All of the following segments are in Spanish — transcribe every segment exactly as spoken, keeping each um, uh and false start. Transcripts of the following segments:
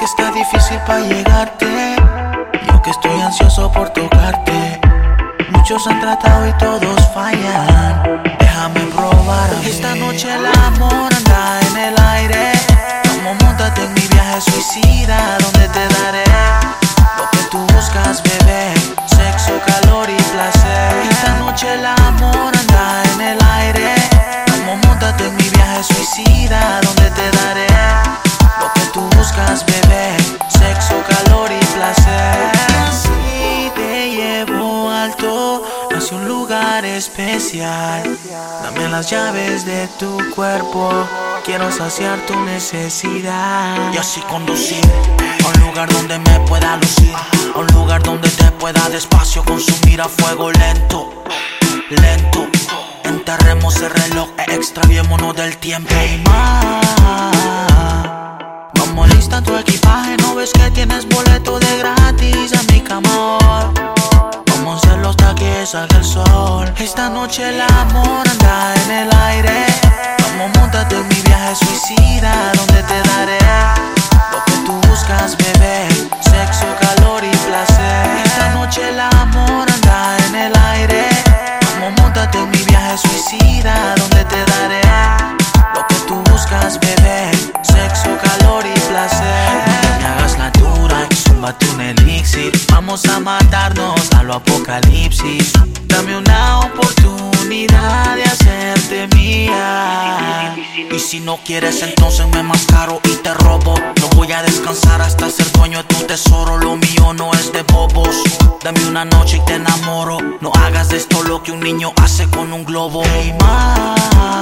está difícil para llegarte, yo que estoy ansioso por tocarte. Muchos han tratado y todos fallan, déjame probar a mí. Esta noche el amor anda en el aire, como móntate en mi viaje suicida, donde te daré lo que tú buscas, bebé, sexo, calor y placer. Esta noche el amor anda en el aire, como móntate en mi viaje suicida, donde te daré lo que tú buscas, bebé, sexo, calor y placer. Así te llevo alto hacia un lugar especial. Dame las llaves de tu cuerpo, quiero saciar tu necesidad. Y así conducir a un lugar donde me pueda lucir, a un lugar donde te pueda despacio consumir a fuego lento, lento. Enterremos el reloj e extraviémonos del tiempo. Hey, ma, vamos, lista tu equipaje, no ves que tienes boleto de gratis a mi cama. Vamos a hacerlo hasta que salga el sol. Esta noche el amor anda en el aire, vamos, móntate en mi viaje suicida, donde te daré lo que tú buscas, bebé, sexo, calor y placer. Esta noche el amor anda en el aire, vamos, móntate en mi viaje suicida, donde te daré lo que tú buscas, bebé, sexo, calor y placer. No me hagas la dura y zúmbate un elixir, vamos a matarnos a lo apocalipsis. Dame una oportunidad de hacerte mía. Y si no quieres entonces me mascaro y te robo. No voy a descansar hasta ser dueño de tu tesoro. Lo mío no es de bobos. Dame una noche y te enamoro. No hagas de esto lo que un niño hace con un globo. Hey, ma,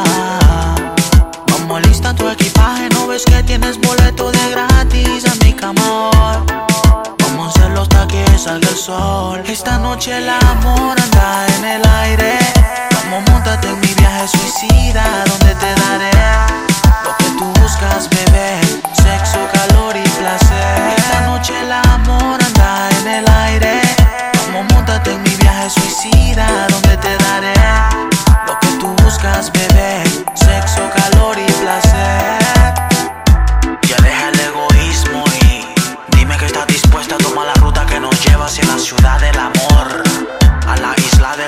vamos, lista tu equipaje, no ves que tienes boleto de gratis a mi cama. Vamos a hacerlo hasta que salga el sol. Esta noche el amor anda en el aire, vamos, móntate en mi viaje suicida, donde te daré lo que tú buscas, bebé, sexo, calor y placer. Esta noche el amor anda en el aire, vamos, móntate en mi viaje suicida, donde te daré lo que tú buscas, bebé, sexo, calor y placer. Ya deja el egoísmo y dime que estás dispuesta a tomar la ruta que nos lleva hacia la ciudad del amor, a la isla del